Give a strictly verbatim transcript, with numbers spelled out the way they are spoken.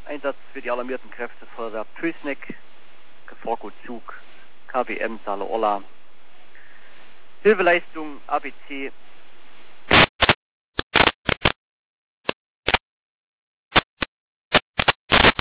Einsatz für die alarmierten Kräfte Feuerwehr Pößneck, Forco Zug, K W M Saale Orla. Hilfeleistung A B C